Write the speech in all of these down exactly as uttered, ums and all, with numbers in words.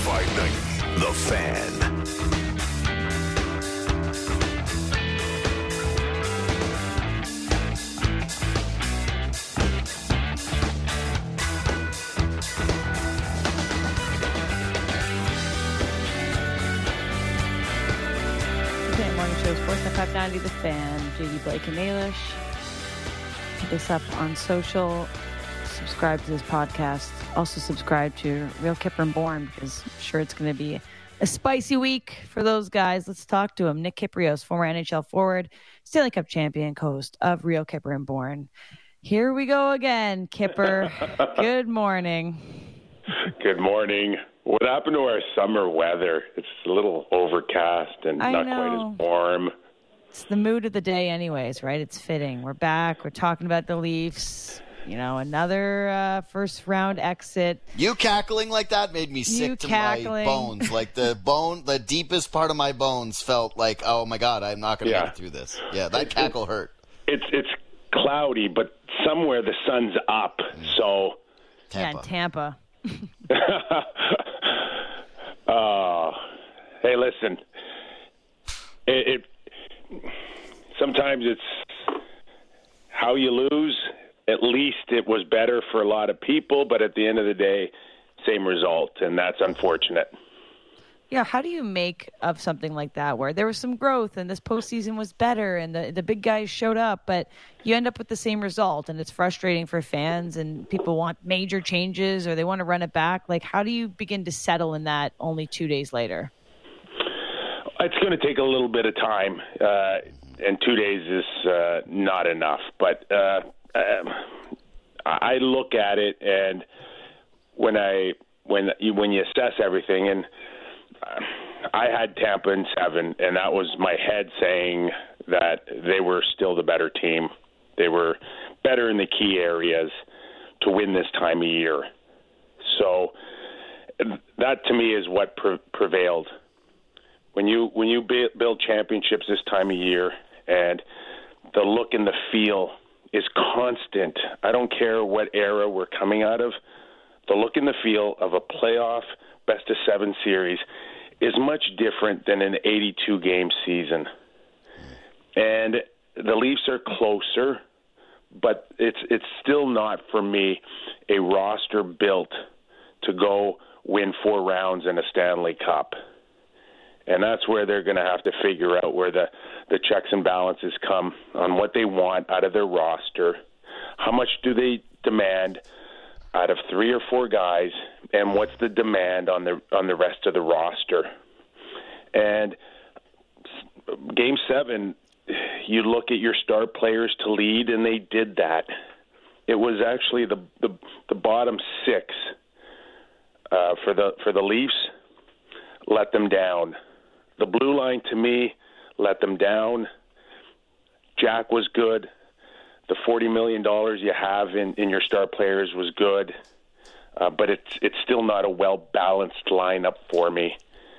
five ninety, The Fan. Morning show, Sportsnet five ninety, The Fan. J D Blake and Nailish. Hit us up on social. Subscribe to this podcast. Also subscribe to Real Kipper and Bourne, because I'm sure it's going to be a spicy week for those guys. Let's talk to him. Nick Kypreos, former N H L forward, Stanley Cup champion, host of Real Kipper and Bourne. Here we go again, Kipper. Good morning. Good morning. What happened to our summer weather? It's a little overcast and I not know. quite as warm. It's the mood of the day anyways, right? It's fitting. We're back. We're talking about the Leafs. You know, another uh, first-round exit. You cackling like that made me sick You to cackling. my bones. Like the bone, the deepest part of my bones felt like, oh my God, I'm not going to Yeah. make it through this. Yeah, that cackle hurt. It's it's cloudy, but somewhere the sun's up. So, Yeah, in Tampa. Tampa. uh, hey, listen. It, it sometimes it's how you lose. At least it was better for a lot of people, but at the end of the day, same result, and that's unfortunate. Yeah, how do you make of something like that where there was some growth and this postseason was better and the, the big guys showed up, but you end up with the same result, and it's frustrating for fans and people want major changes or they want to run it back? Like, how do you begin to settle in that only two days later? It's going to take a little bit of time, uh, and two days is uh, not enough. But uh, um, I look at it, and when I when you, when you assess everything, and uh, I had Tampa in seven, and that was my head saying that they were still the better team. They were better in the key areas to win this time of year. So that to me is what pre- prevailed. When you when you build championships this time of year, and the look and the feel is constant. I don't care what era we're coming out of. The look and the feel of a playoff best of seven series is much different than an eighty-two game season. And the Leafs are closer, but it's it's still not, for me, a roster built to go win four rounds in a Stanley Cup. And that's where they're going to have to figure out where the, the checks and balances come on what they want out of their roster. How much do they demand out of three or four guys, and what's the demand on the on the rest of the roster? And Game seven, you look at your star players to lead, and they did that. It was actually the the, the bottom six uh, for the for the Leafs let them down. The blue line, to me, let them down. Jack was good. The forty million dollars you have in, in your star players was good. Uh, but it's it's still not a well-balanced lineup for me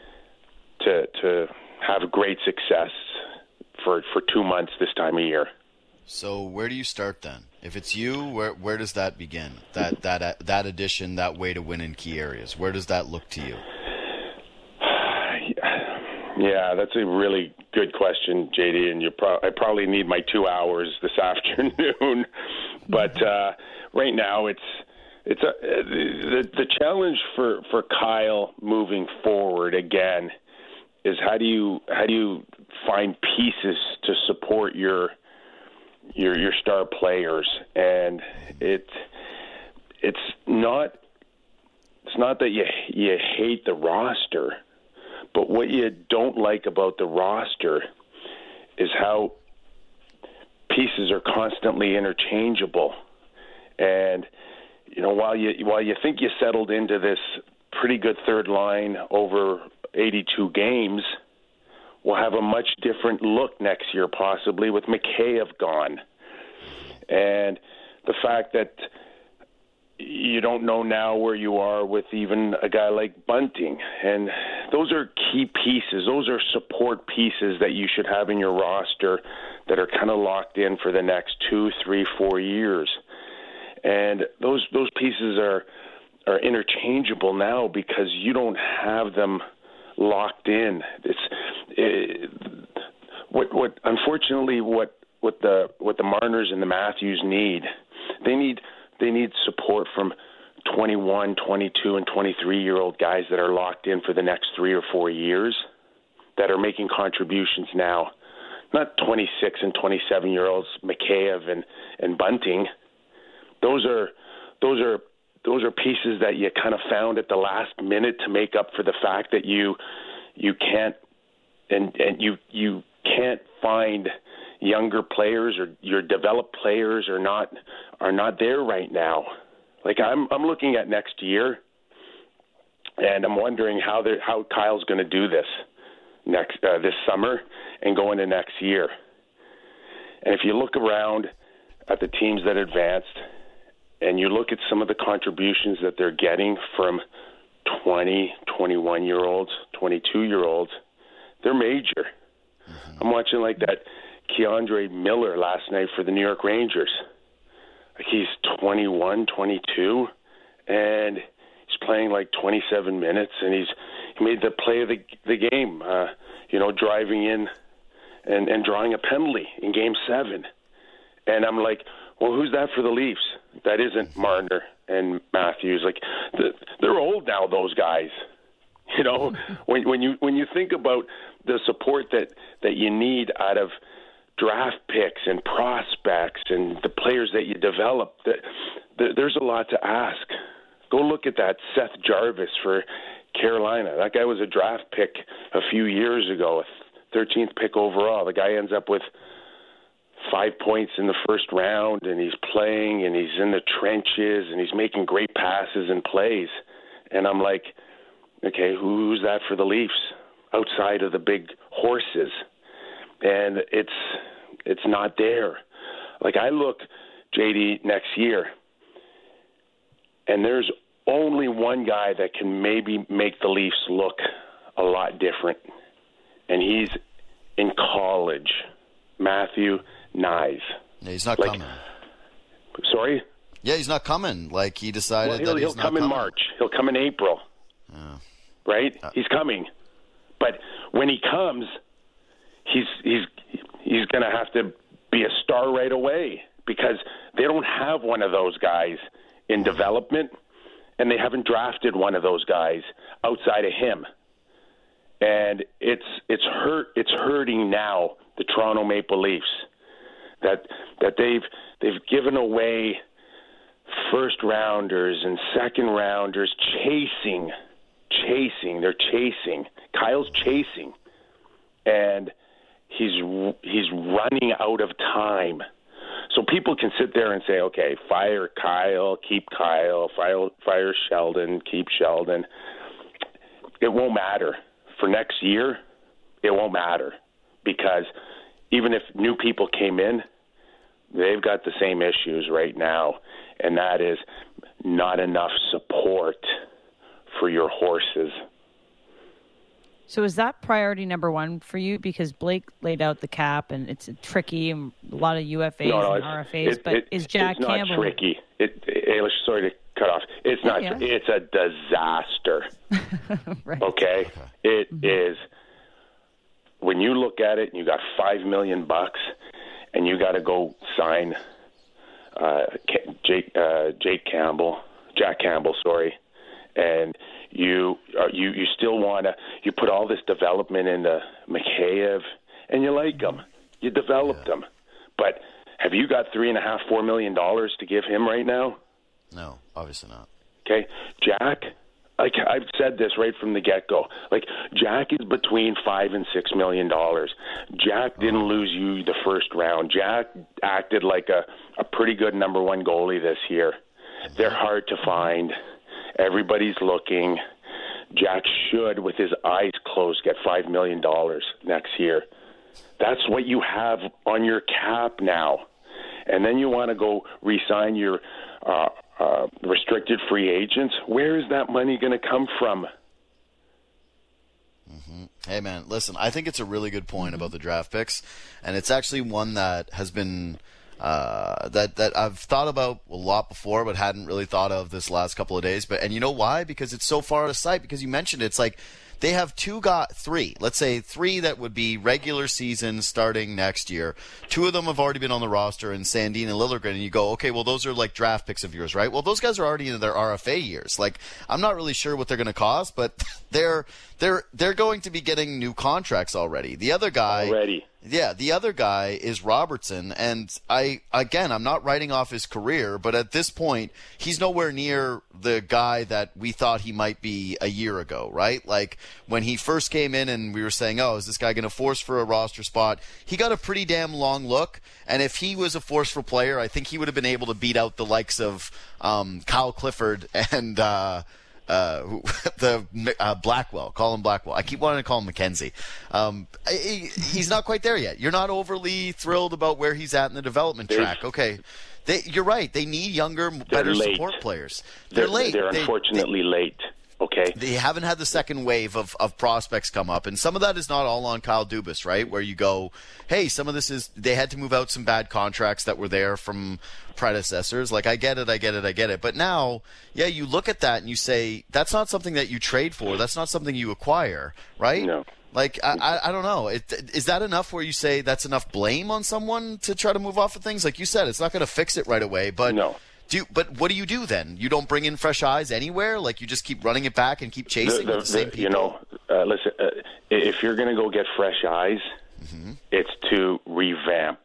to to have great success for, for two months this time of year. So where do you start then? If it's you, where where does that begin? That that that addition, that way to win in key areas. Where does that look to you? Yeah, that's a really good question, J D, and you pro- I probably need my two hours this afternoon. But uh, right now, it's it's a, the the challenge for, for Kyle moving forward again is how do you how do you find pieces to support your your your star players, and it it's not it's not that you you hate the roster. But what you don't like about the roster is how pieces are constantly interchangeable. And, you know, while you while you think you settled into this pretty good third line over eighty-two games, we'll have a much different look next year possibly with Mikheyev gone. And the fact that you don't know now where you are with even a guy like Bunting. And those are key pieces. Those are support pieces that you should have in your roster that are kind of locked in for the next two, three, four years. And those those pieces are are interchangeable now because you don't have them locked in. It's it, what what unfortunately what what the what the Marners and the Matthews need. They need they need support from twenty-one, twenty-two, and twenty-three year old guys that are locked in for the next three or four years that are making contributions now. Not twenty-six and twenty-seven year olds, Mikheyev and, and Bunting. Those are those are those are pieces that you kind of found at the last minute to make up for the fact that you you can't and and you you can't find younger players, or your developed players are not are not there right now. Like I'm I'm looking at next year, and I'm wondering how they how Kyle's going to do this next uh, this summer and go into next year. And if you look around at the teams that advanced, and you look at some of the contributions that they're getting from twenty, twenty-one-year-olds, twenty-two-year-olds, they're major. Mm-hmm. I'm watching like that Keandre Miller last night for the New York Rangers. Like he's twenty-one, twenty-two, and he's playing like twenty-seven minutes, and he's he made the play of the the game, uh, you know, driving in and, and drawing a penalty in Game seven. And I'm like, well, who's that for the Leafs? That isn't Marner and Matthews. Like, the, they're old now, those guys. You know, when when you when you think about the support that, that you need out of draft picks and prospects and the players that you develop, that, that there's a lot to ask. Go look at that Seth Jarvis for Carolina. That guy was a draft pick a few years ago, a thirteenth pick overall. The guy ends up with five points in the first round, and he's playing, and he's in the trenches, and he's making great passes and plays. And I'm like, okay, who's that for the Leafs outside of the big horses? And it's it's not there. Like, I look, J D, next year, and there's only one guy that can maybe make the Leafs look a lot different, and he's in college, Matthew Knies. Yeah, he's not like, coming. Sorry? Yeah, he's not coming. Like, he decided well, he'll, that he's he'll not come coming. in March. He'll come in April. Oh. Right? Uh, he's coming. But when he comes, he's he's he's going to have to be a star right away, because they don't have one of those guys in development, and they haven't drafted one of those guys outside of him. And it's it's hurt it's hurting now, the Toronto Maple Leafs, that that they've they've given away first rounders and second rounders chasing chasing they're chasing Kyle's chasing, and he's he's running out of time. So people can sit there and say, okay, fire Kyle, keep Kyle, fire fire Sheldon, keep Sheldon. It won't matter. For next year, it won't matter, because even if new people came in, they've got the same issues right now, and that is not enough support for your horses. So is that priority number one for you? Because Blake laid out the cap, and it's tricky, and a lot of U F As no, no, and R F As, it, but it, is Jack it's not Campbell... tricky. It, it, sorry to cut off. It's not. Yeah. It's a disaster. Right. Okay? okay. It mm-hmm. is. When you look at it and you got five million bucks, and you got to go sign uh, Jake uh, Jake Campbell, Jack Campbell, sorry, and you uh, you you still want to you put all this development into Mikheyev, and you like him, you developed yeah. him, but have you got three and a half, four million dollars to give him right now? No, obviously not. Okay, Jack. Like I've said this right from the get-go. Like, Jack is between five and six million dollars. Jack didn't lose you the first round. Jack acted like a, a pretty good number one goalie this year. They're hard to find. Everybody's looking. Jack should, with his eyes closed, get five million dollars next year. That's what you have on your cap now. And then you want to go re-sign your uh, uh, restricted free agents. Where is that money going to come from? Mm-hmm. Hey, man, listen, I think it's a really good point about the draft picks, and it's actually one that has been uh, that that I've thought about a lot before, but hadn't really thought of this last couple of days. But and you know why? Because it's so far out of sight. Because you mentioned it, it's like they have two got three. Let's say three that would be regular season starting next year. Two of them have already been on the roster, in Sandin and Liljegren. And you go, okay, well those are like draft picks of yours, right? Well, those guys are already in their R F A years. Like I'm not really sure what they're going to cost, but they're they're they're going to be getting new contracts already. The other guy already. Yeah, the other guy is Robertson, and I again, I'm not writing off his career, but at this point, he's nowhere near the guy that we thought he might be a year ago, right? Like when he first came in and we were saying, oh, is this guy going to force for a roster spot? He got a pretty damn long look, and if he was a forceful player, I think he would have been able to beat out the likes of um, Kyle Clifford and uh, Uh, who, the uh, Blackwell, Colin Blackwell. I keep wanting to call him McKenzie. Um, he, he's not quite there yet. You're not overly thrilled about where he's at in the development There's, track. Okay, they, you're right. They need younger, better late. support players. They're, they're late. They're they, unfortunately they, late. Okay. They haven't had the second wave of, of prospects come up, and some of that is not all on Kyle Dubas, right? Where you go, hey, some of this is they had to move out some bad contracts that were there from predecessors. Like, I get it, I get it, I get it. But now, yeah, you look at that and you say, that's not something that you trade for. That's not something you acquire, right? No. Like, I, I, I don't know. It, is that enough where you say that's enough blame on someone to try to move off of things? Like you said, it's not going to fix it right away, but no. Do you, but what do you do then? You don't bring in fresh eyes anywhere? Like you just keep running it back and keep chasing the, the, with the same the, people? You know, uh, listen, uh, if you're going to go get fresh eyes, mm-hmm. it's to revamp.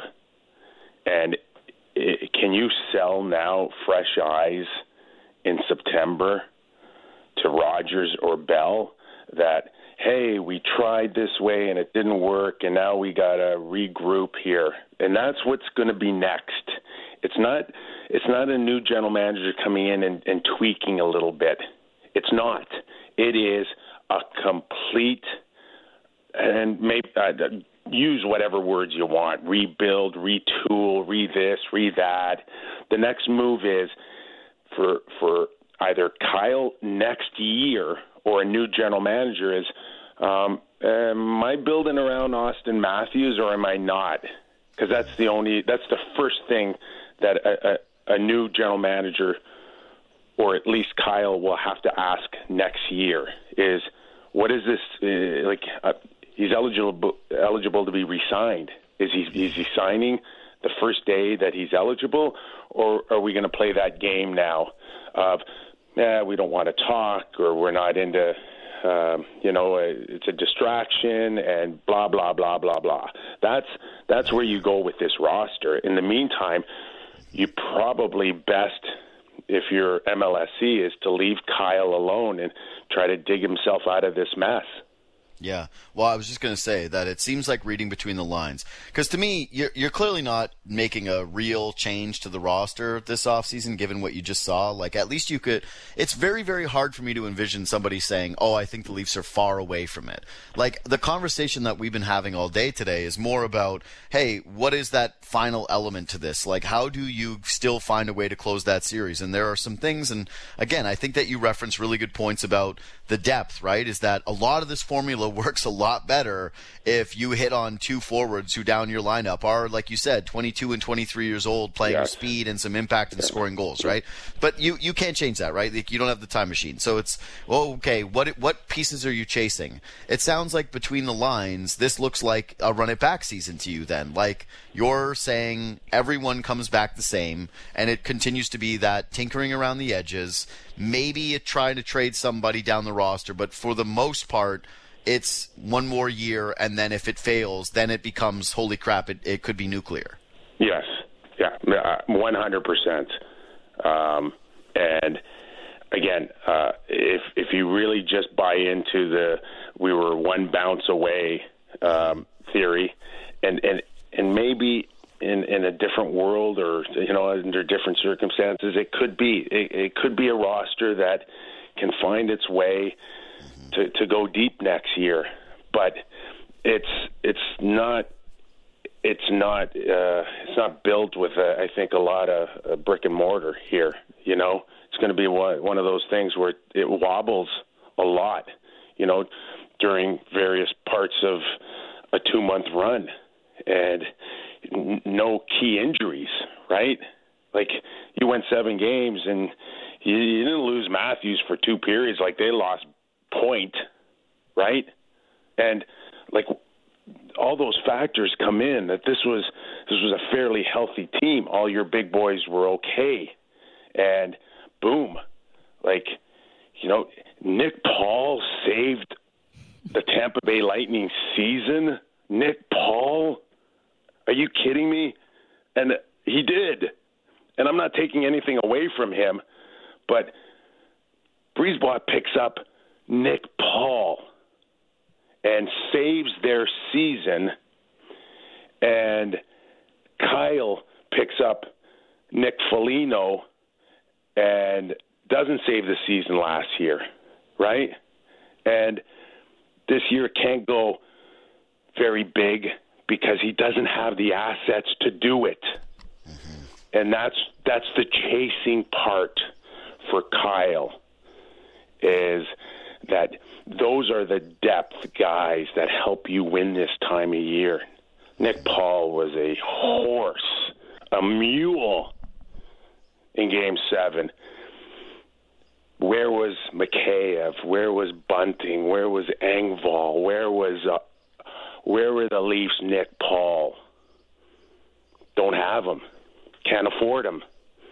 And it, can you sell now fresh eyes in September to Rogers or Bell that, hey, we tried this way and it didn't work and now we got to regroup here? And that's what's going to be next. It's not it's not a new general manager coming in and, and tweaking a little bit. It's not. It is a complete, and maybe uh, use whatever words you want, rebuild, retool, re-this, re-that. The next move is for for either Kyle next year or a new general manager is, um, am I building around Austin Matthews or am I not? Because that's the only, that's the first thing that a, a, a new general manager, or at least Kyle, will have to ask next year is, what is this, uh, like, uh, he's eligible eligible to be re-signed. Is he, is he signing the first day that he's eligible, or are we going to play that game now of, eh, we don't want to talk, or we're not into, um, you know, it's a distraction and blah, blah, blah, blah, blah. That's, that's where you go with this roster. In the meantime, you probably best, if you're M L S C, is to leave Kyle alone and try to dig himself out of this mess. Yeah. Well, I was just going to say that it seems like reading between the lines. Because to me, you're, you're clearly not making a real change to the roster this offseason, given what you just saw. Like, at least you could – it's very, very hard for me to envision somebody saying, oh, I think the Leafs are far away from it. Like, the conversation that we've been having all day today is more about, hey, what is that final element to this? Like, how do you still find a way to close that series? And there are some things – and, again, I think that you reference really good points about the depth, right, is that a lot of this formula works a lot better if you hit on two forwards who down your lineup are, like you said, twenty-two and twenty-three years old, playing yes. with speed and some impact and scoring goals, right? But you, you can't change that, right? Like, you don't have the time machine. So it's, well, okay, what what pieces are you chasing? It sounds like between the lines, this looks like a run it back season to you then. Like, you're saying everyone comes back the same, and it continues to be that tinkering around the edges, maybe trying to trade somebody down the roster, but for the most part, it's one more year, and then if it fails, then it becomes, holy crap, it, it could be nuclear. Yes, yeah, one hundred percent. Um, and again, uh, if if you really just buy into the we were one bounce away um, theory, and, and, and maybe in, in a different world or, you know, under different circumstances, it could be it, it could be a roster that can find its way To, to go deep next year, but it's it's not it's not uh, it's not built with uh, I think a lot of uh, brick and mortar here. You know, it's going to be one one of those things where it wobbles a lot. You know, during various parts of a two month run, and n- no key injuries, right? Like, you went seven games and you, you didn't lose Matthews for two periods. Like, they lost Point, right? And, like, all those factors come in that this was this was a fairly healthy team. All your big boys were okay. And boom, like, you know, Nick Paul saved the Tampa Bay Lightning season. Nick Paul? Are you kidding me? And he did. And I'm not taking anything away from him, but BriseBois picks up Nick Paul and saves their season, and Kyle picks up Nick Foligno and doesn't save the season last year, right? And this year can't go very big because he doesn't have the assets to do it. Mm-hmm. And that's that's the chasing part for Kyle, is that those are the depth guys that help you win this time of year. Nick Paul was a horse, a mule in Game seven. Where was Mikheyev? Where was Bunting? Where was Engvall? Where was uh, where were the Leafs' Nick Paul? Don't have him. Can't afford him.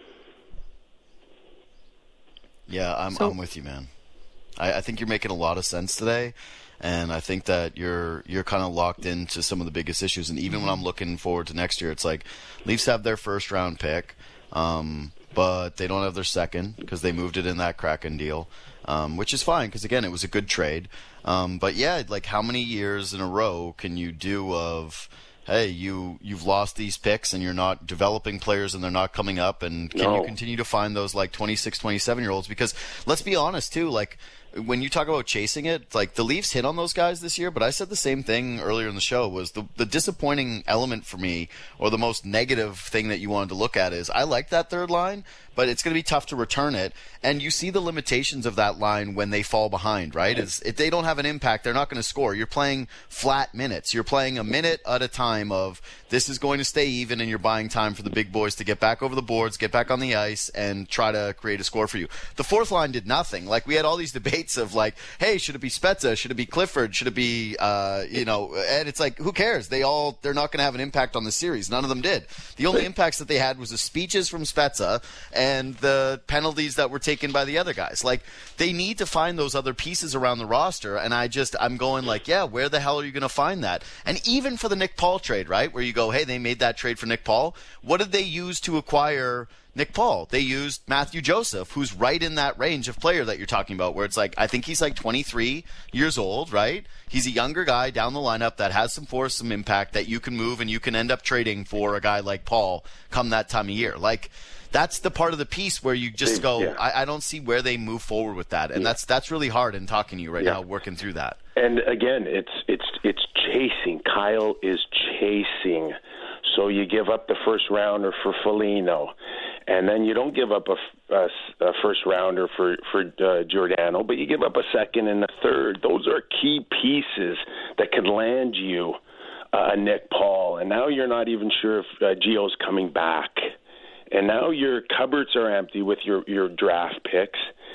Yeah, I'm so- I'm with you, man. I, I think you're making a lot of sense today, and I think that you're you're kind of locked into some of the biggest issues. And even when I'm looking forward to next year, it's like Leafs have their first round pick, um, but they don't have their second because they moved it in that Kraken deal, um, which is fine because again, it was a good trade. Um, but yeah, like how many years in a row can you do of, hey, you you've lost these picks and you're not developing players and they're not coming up, and can No. you continue to find those like twenty-six, twenty-seven year olds? Because let's be honest too, like when you talk about chasing it, like the Leafs hit on those guys this year, but I said the same thing earlier in the show, was the the disappointing element for me, or the most negative thing that you wanted to look at, is I like that third line, but it's going to be tough to return it. And you see the limitations of that line when they fall behind, right? Is if they don't have an impact, they're not going to score. You're playing flat minutes. You're playing a minute at a time of this is going to stay even, and you're buying time for the big boys to get back over the boards, get back on the ice, and try to create a score for you. The fourth line did nothing. Like, we had all these debates of like, hey, should it be Spezza? Should it be Clifford? Should it be, uh, you know, and it's like, who cares? They all, they're not going to have an impact on the series. None of them did. The only impacts that they had was the speeches from Spezza and the penalties that were taken by the other guys. Like, they need to find those other pieces around the roster, and I just, I'm going like, yeah, where the hell are you going to find that? And even for the Nick Paul trade, right, where you go, hey, they made that trade for Nick Paul. What did they use to acquire Nick Paul? They used Matthew Joseph, who's right in that range of player that you're talking about, where it's like, I think he's like twenty-three years old, right? He's a younger guy down the lineup that has some force, some impact that you can move, and you can end up trading for a guy like Paul come that time of year. Like, that's the part of the piece where you just go, yeah. I, I don't see where they move forward with that. And yeah. that's that's really hard in talking to you right yeah. now, working through that. And again, it's it's it's chasing. Kyle is chasing. So you give up the first rounder for Foligno, and then you don't give up a, a, a first rounder for for uh, Giordano, but you give up a second and a third. Those are key pieces that could land you uh, Nick Paul, and now you're not even sure if uh, Gio's coming back, and now your cupboards are empty with your your draft picks,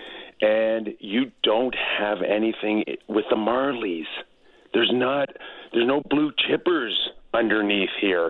and you don't have anything with the Marlies. There's not there's no blue chippers underneath here.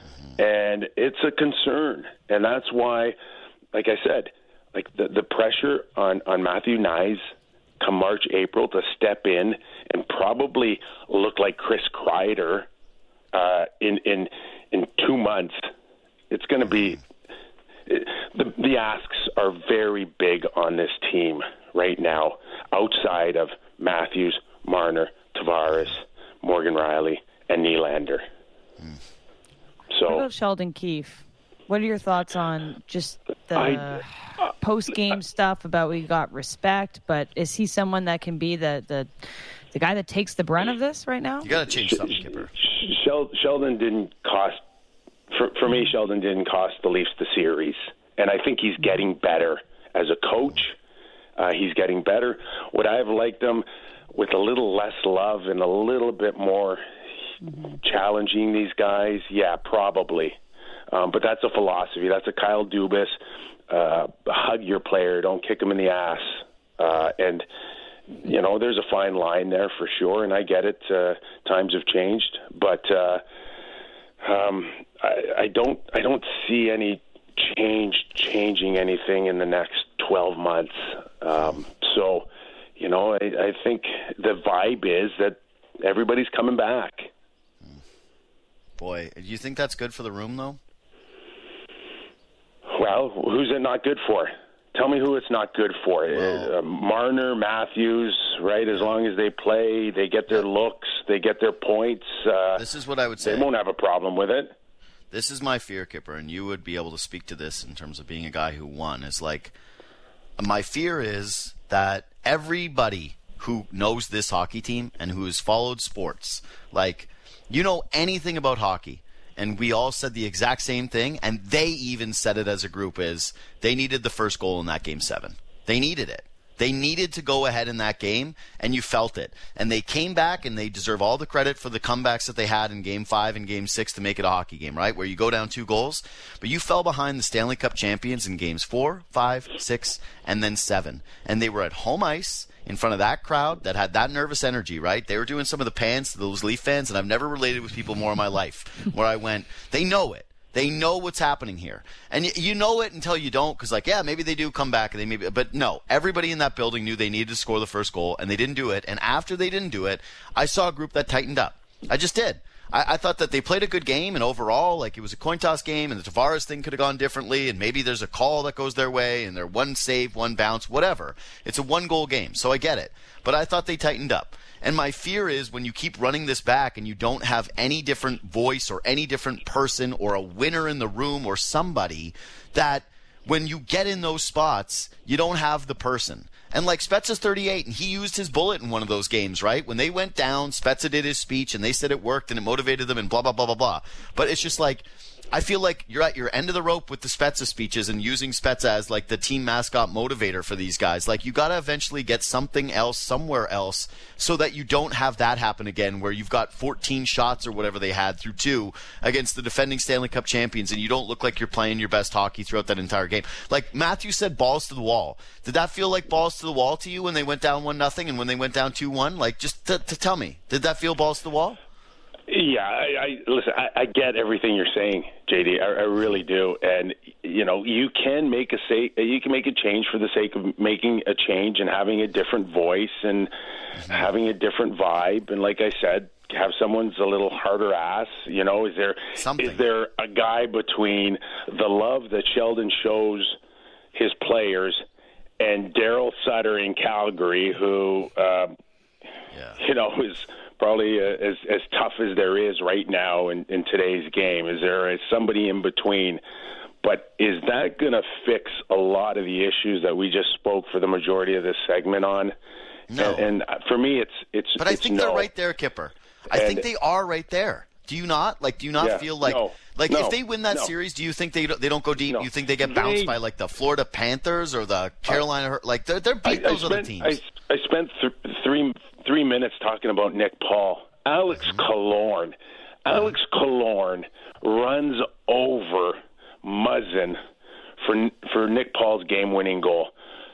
And it's a concern, and that's why, like I said, like the, the pressure on, on Matthew Knies come March, April to step in and probably look like Chris Kreider uh, in in in two months. It's going to be it, the the asks are very big on this team right now. Outside of Matthews, Marner, Tavares, Morgan Rielly, and Nylander. Mm. So, what about Sheldon Keefe? What are your thoughts on just the I, uh, post-game stuff about we got respect, but is he someone that can be the, the, the guy that takes the brunt of this right now? You got to change something, Kipper. Sheldon didn't cost, for, for me, Sheldon didn't cost the Leafs the series, and I think he's getting better as a coach. Uh, he's getting better. Would I have liked him with a little less love and a little bit more mm-hmm. challenging these guys, yeah, probably. Um, but that's a philosophy. That's a Kyle Dubas. Uh, hug your player. Don't kick him in the ass. Uh, and, you know, there's a fine line there for sure, and I get it. Uh, times have changed. But uh, um, I, I don't I don't see any change changing anything in the next twelve months. Um, so, you know, I, I think the vibe is that everybody's coming back. Boy, do you think that's good for the room, though? Well, who's it not good for? Tell me who it's not good for. Well, uh, Marner, Matthews, right? As long as they play, they get their looks, they get their points. Uh, this is what I would say. They won't have a problem with it. This is my fear, Kipper, and you would be able to speak to this in terms of being a guy who won. Is like, my fear is that everybody who knows this hockey team and who has followed sports, like, you know anything about hockey, and we all said the exact same thing, and they even said it as a group, is they needed the first goal in that game seven. They needed it. They needed to go ahead in that game, and you felt it. And they came back, and they deserve all the credit for the comebacks that they had in Game five and Game six to make it a hockey game, right, where you go down two goals. But you fell behind the Stanley Cup champions in Games four, five, six, and then seven. And they were at home ice in front of that crowd that had that nervous energy, right? They were doing some of the pans to those Leaf fans, and I've never related with people more in my life, where I went, they know it. They know what's happening here. And you know it until you don't, because, like, yeah, maybe they do come back. and they maybe, But no, everybody in that building knew they needed to score the first goal, and they didn't do it. And after they didn't do it, I saw a group that tightened up. I just did. I, I thought that they played a good game, and overall, like, it was a coin toss game, and the Tavares thing could have gone differently, and maybe there's a call that goes their way, and they're one save, one bounce, whatever. It's a one-goal game, so I get it. But I thought they tightened up. And my fear is when you keep running this back and you don't have any different voice or any different person or a winner in the room or somebody, that when you get in those spots, you don't have the person. And like Spezza's thirty-eight, and he used his bullet in one of those games, right? When they went down, Spezza did his speech, and they said it worked, and it motivated them, and blah, blah, blah, blah, blah. But it's just like, I feel like you're at your end of the rope with the Spezza speeches and using Spezza as like the team mascot motivator for these guys. Like, you got to eventually get something else somewhere else so that you don't have that happen again, where you've got fourteen shots or whatever they had through two against the defending Stanley Cup champions, and you don't look like you're playing your best hockey throughout that entire game. Like Matthew said, balls to the wall. Did that feel like balls to the wall to you when they went down one nothing and when they went down two one? Like, just to, to tell me, did that feel balls to the wall? Yeah, I, I listen. I, I get everything you're saying, J D. I, I really do. And you know, you can make a say, you can make a change for the sake of making a change and having a different voice and mm-hmm. having a different vibe. And like I said, have someone's a little harder ass. You know, is there Something. is there a guy between the love that Sheldon shows his players and Daryl Sutter in Calgary, who uh, yeah. you know is probably uh, as as tough as there is right now in, in today's game? Is there a, somebody in between? But is that going to fix a lot of the issues that we just spoke for the majority of this segment on? No. And, and for me, it's it's. But I it's think no. they're right there, Kipper. I and, think they are right there. Do you not? Like, do you not yeah, feel like no, like no, if they win that no. series, do you think they don't, they don't go deep? No. You think they get bounced they, by like the Florida Panthers or the Carolina? Hur- like they're they're beating I, those I other spent, teams. I, I spent th- three three minutes talking about Nick Paul. Alex mm-hmm. Killorn. Alex Killorn runs over Muzzin for for Nick Paul's game-winning goal.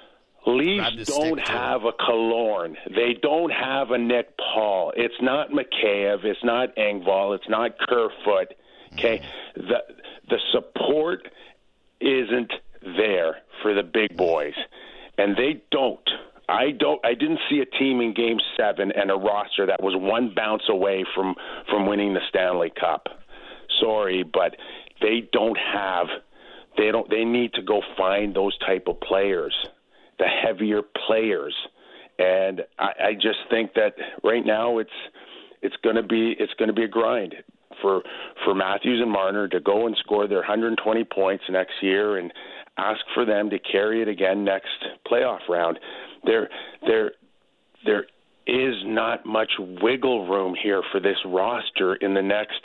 Leafs don't have a Killorn. They don't have a Nick Paul. It's not Mikheyev. It's not Engvall. It's not Kerfoot. Okay, mm-hmm. the the support isn't there for the big boys, and they don't. I don't. I didn't see a team in Game Seven and a roster that was one bounce away from, from winning the Stanley Cup. Sorry, but they don't have. They don't. They need to go find those type of players, the heavier players, and I, I just think that right now it's it's going to be it's going to be a grind for for Matthews and Marner to go and score their one hundred twenty points next year and ask for them to carry it again next playoff round. There, there, there is not much wiggle room here for this roster in the next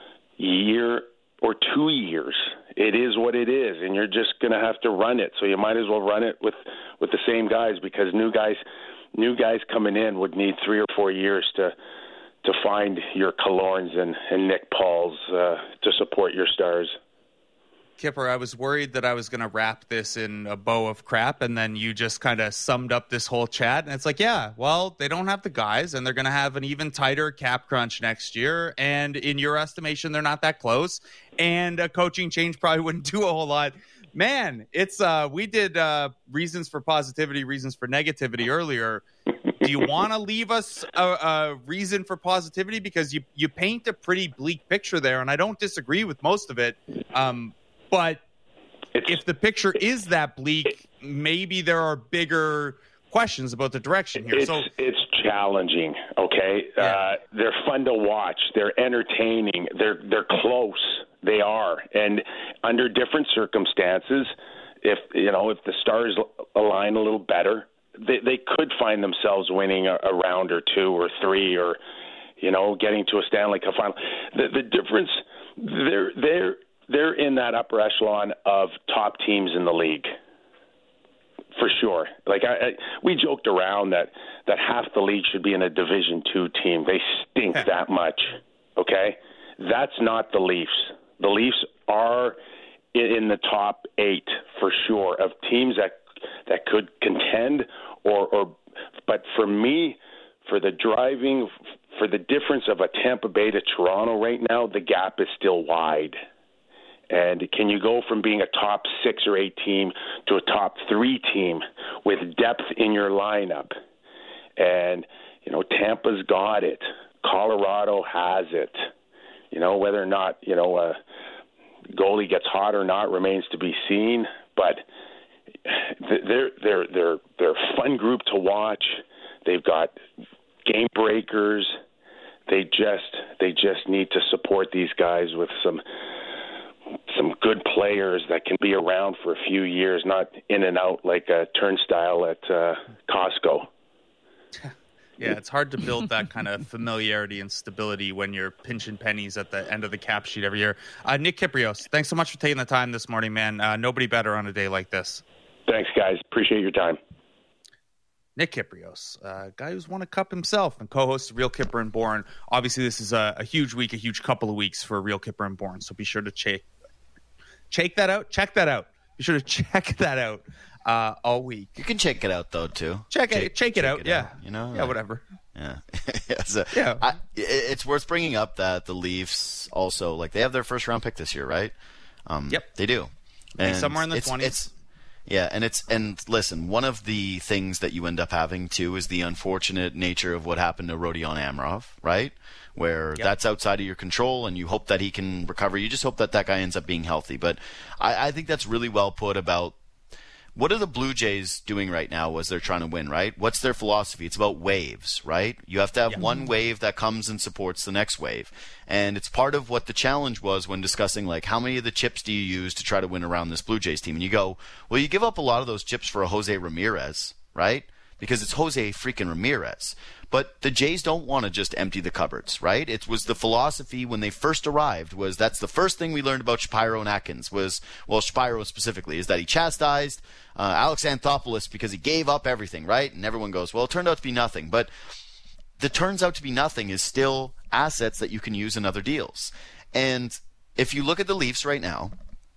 year or two years. It is what it is, and you're just going to have to run it. So you might as well run it with, with the same guys, because new guys, new guys coming in would need three or four years to to find your Killorns and, and Nick Pauls uh, to support your Stars. Kipper, I was worried that I was going to wrap this in a bow of crap, and then you just kind of summed up this whole chat. And it's like, yeah, well, they don't have the guys, and they're going to have an even tighter cap crunch next year. And in your estimation, they're not that close. And a coaching change probably wouldn't do a whole lot. Man, it's uh, we did uh, reasons for positivity, reasons for negativity earlier. Do you want to leave us a, a reason for positivity? Because you, you paint a pretty bleak picture there, and I don't disagree with most of it. Um, But it's, if the picture is that bleak, maybe there are bigger questions about the direction here. It's, so it's challenging, okay? Yeah. Uh, they're fun to watch. They're entertaining. They're they're close. They are. And under different circumstances, if you know if the Stars align a little better, they they could find themselves winning a, a round or two or three, or you know getting to a Stanley Cup final. The the difference, they're they're. They're in that upper echelon of top teams in the league, for sure. Like I, I, we joked around that, that half the league should be in a Division Two team. They stink that much. Okay, that's not the Leafs. The Leafs are in, in the top eight for sure of teams that that could contend. Or, or, but for me, for the driving, for the difference of a Tampa Bay to Toronto right now, the gap is still wide. And can you go from being a top six or eight team to a top three team with depth in your lineup? And, you know, Tampa's got it. Colorado has it. You know, whether or not, you know, a goalie gets hot or not remains to be seen. But they're, they're, they're, they're a fun group to watch. They've got game breakers. They just, they just need to support these guys with some some good players that can be around for a few years, not in and out like a turnstile at uh, Costco. Yeah, it's hard to build that kind of familiarity and stability when you're pinching pennies at the end of the cap sheet every year. Uh, Nick Kypreos, thanks so much for taking the time this morning, man. Uh, nobody better on a day like this. Thanks, guys. Appreciate your time. Nick Kypreos, a uh, guy who's won a cup himself and co-host of Real Kipper and Bourne. Obviously, this is a, a huge week, a huge couple of weeks for Real Kipper and Bourne, so be sure to check check that out. Check that out. Be sure to check that out uh, all week. You can check it out, though, too. Check, check it check it check out, it yeah. Out, you know? Yeah, whatever. Yeah. yeah, so yeah. I, it's worth bringing up that the Leafs also, like, they have their first-round pick this year, right? Um, yep. They do. And somewhere in the it's, twenties. It's, Yeah, and it's and listen, one of the things that you end up having too is the unfortunate nature of what happened to Rodion Amirov, right? Where yep. that's outside of your control, and you hope that he can recover. You just hope that that guy ends up being healthy. But I, I think that's really well put about what are the Blue Jays doing right now as they're trying to win, right? What's their philosophy? It's about waves, right? You have to have yep. one wave that comes and supports the next wave. And it's part of what the challenge was when discussing, like, how many of the chips do you use to try to win around this Blue Jays team? And you go, well, you give up a lot of those chips for a Jose Ramirez, right? Because it's Jose freaking Ramirez. But the Jays don't want to just empty the cupboards, right? It was the philosophy when they first arrived was that's the first thing we learned about Shapiro and Atkins was, well, Shapiro specifically, is that he chastised uh, Alex Anthopoulos because he gave up everything, right? And everyone goes, well, it turned out to be nothing. But the turns out to be nothing is still assets that you can use in other deals. And if you look at the Leafs right now,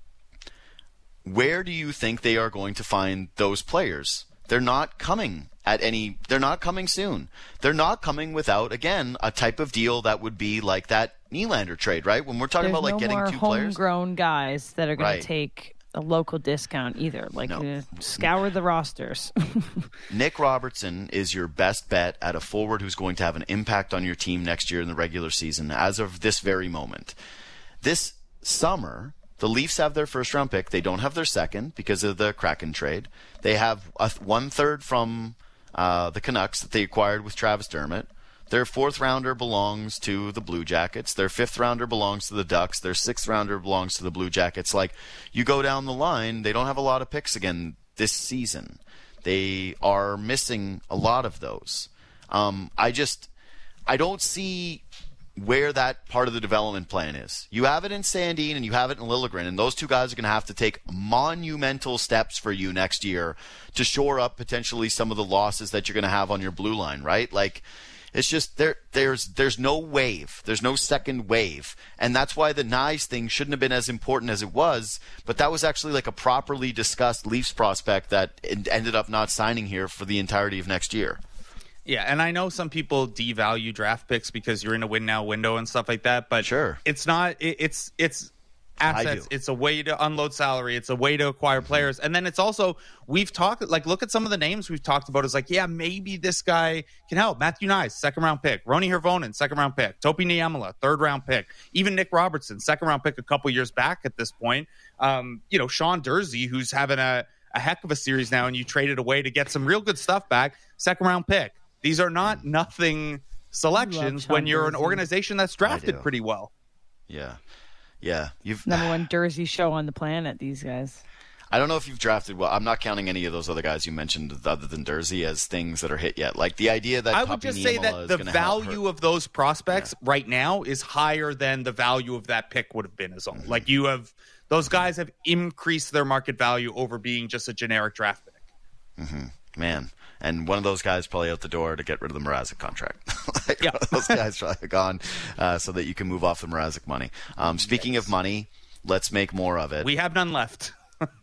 where do you think they are going to find those players? They're not coming at any they're not coming soon. They're not coming without, again, a type of deal that would be like that Nylander trade, right? When we're talking There's about like no getting more two players. homegrown guys that are going Right. to take a local discount either. Like No. uh, scour the rosters. Nick Robertson is your best bet at a forward who's going to have an impact on your team next year in the regular season as of this very moment. This summer, the Leafs have their first round pick. They don't have their second because of the Kraken trade. They have a th- one third from uh, the Canucks that they acquired with Travis Dermott. Their fourth rounder belongs to the Blue Jackets. Their fifth rounder belongs to the Ducks. Their sixth rounder belongs to the Blue Jackets. Like, you go down the line, they don't have a lot of picks again this season. They are missing a lot of those. Um, I just, I don't see where that part of the development plan is. You have it in Sandin and you have it in Liljegren, and those two guys are going to have to take monumental steps for you next year to shore up potentially some of the losses that you're going to have on your blue line, right? Like, It's just there. There's there's no wave. There's no second wave, and that's why the Nyes thing shouldn't have been as important as it was. But that was actually like a properly discussed Leafs prospect that ended up not signing here for the entirety of next year. Yeah, and I know some people devalue draft picks because you're in a win now window and stuff like that. But sure, it's not. It, it's it's. assets. It's a way to unload salary. It's a way to acquire players. And then it's also, we've talked, like, look at some of the names we've talked about. It's like, yeah, maybe this guy can help. Matthew Nyes, second round pick. Roni Hirvonen, second round pick. Topi Niemela, third round pick. Even Nick Robertson, second round pick a couple years back at this point. Um, you know, Sean Durzi, who's having a, a heck of a series now, and you traded away to get some real good stuff back. Second round pick. These are not nothing selections when you're an organization that's drafted pretty well. Yeah. Yeah, you've number one Jersey show on the planet. These guys. I don't know if you've drafted well. I'm not counting any of those other guys you mentioned other than Jersey as things that are hit yet. Like the idea that I would just say that the value of those prospects yeah. right now is higher than the value of that pick would have been as well. Mm-hmm. Like you have, those guys have increased their market value over being just a generic draft pick. Mm-hmm. Man. And one of those guys probably out the door to get rid of the Mrazek contract. like yeah. One of those guys probably gone uh, so that you can move off the Mrazek money. Um, speaking yes. of money, let's make more of it. We have none left.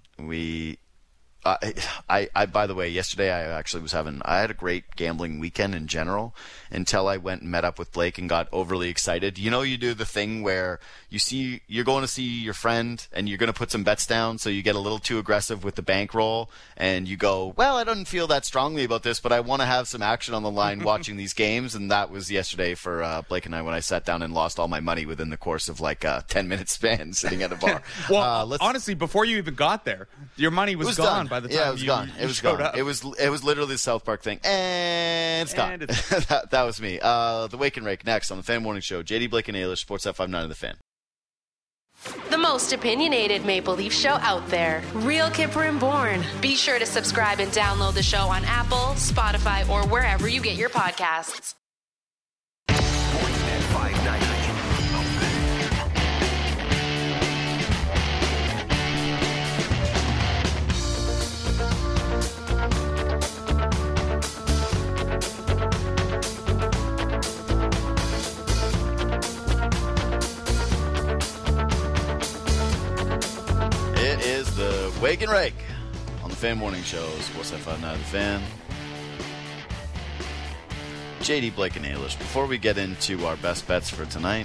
we, uh, I, I, by the way, yesterday I actually was having, I had a great gambling weekend in general until I went and met up with Blake and got overly excited. You know, you do the thing where you see, you're going to see your friend and you're going to put some bets down, so you get a little too aggressive with the bankroll and you go, well, I don't feel that strongly about this, but I want to have some action on the line watching these games. And that was yesterday for uh, Blake and I when I sat down and lost all my money within the course of like a ten minute span sitting at a bar. well, uh, let's... honestly, before you even got there, your money was, was gone done. by the time yeah, it was you, gone. you It was showed gone. up. It was it was literally the South Park thing, and it's gone. And it's... that, that was me. Uh, the Wake and Rake next on the Fan Morning Show. J D Blake and Ailish, Sports F five nine of the Fan. The most opinionated Maple Leaf show out there. Real Kipper and Bourne. Be sure to subscribe and download the show on Apple, Spotify, or wherever you get your podcasts. Sportsnet five ninety. It is the Wake and Rake on the Fan Morning Show. Sports F five nine of the Fan. J D Blake and Ailish. Before we get into our best bets for tonight,